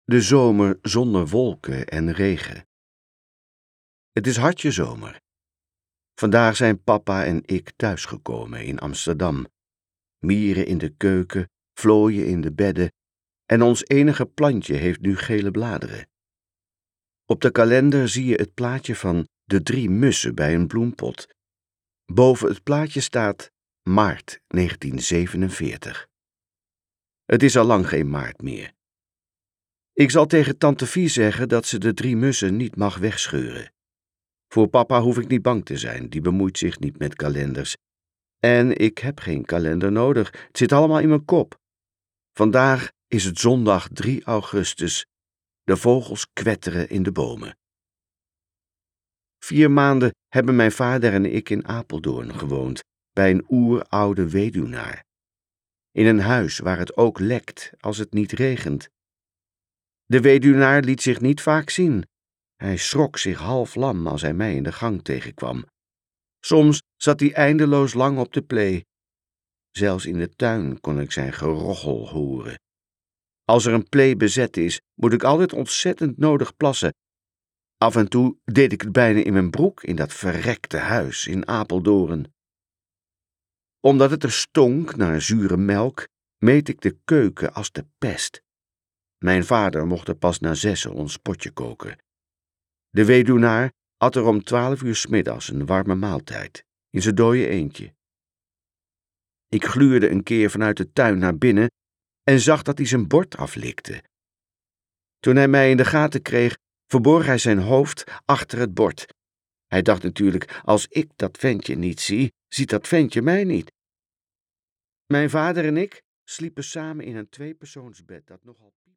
De zomer zonder wolken en regen. Het is hartje zomer. Vandaag zijn papa en ik thuisgekomen in Amsterdam. Mieren in de keuken, vlooien in de bedden en ons enige plantje heeft nu gele bladeren. Op de kalender zie je het plaatje van de 3 mussen bij een bloempot. Boven het plaatje staat maart 1947. Het is al lang geen maart meer. Ik zal tegen tante Vie zeggen dat ze de 3 mussen niet mag wegscheuren. Voor papa hoef ik niet bang te zijn, die bemoeit zich niet met kalenders. En ik heb geen kalender nodig, het zit allemaal in mijn kop. Vandaag is het zondag 3 augustus. De vogels kwetteren in de bomen. 4 maanden hebben mijn vader en ik in Apeldoorn gewoond, bij een oeroude weduwnaar. In een huis waar het ook lekt als het niet regent. De weduwnaar liet zich niet vaak zien. Hij schrok zich half lam als hij mij in de gang tegenkwam. Soms zat hij eindeloos lang op de plee. Zelfs in de tuin kon ik zijn gerochel horen. Als er een plee bezet is, moet ik altijd ontzettend nodig plassen. Af en toe deed ik het bijna in mijn broek in dat verrekte huis in Apeldoorn. Omdat het er stonk naar zure melk, meet ik de keuken als de pest. Mijn vader mocht er pas na 6 ons potje koken. De weduwnaar at er om 12 uur 's middags een warme maaltijd, in zijn dode eentje. Ik gluurde een keer vanuit de tuin naar binnen en zag dat hij zijn bord aflikte. Toen hij mij in de gaten kreeg, verborg hij zijn hoofd achter het bord. Hij dacht natuurlijk, als ik dat ventje niet zie, ziet dat ventje mij niet. Mijn vader en ik sliepen samen in een 2-persoonsbed dat nogal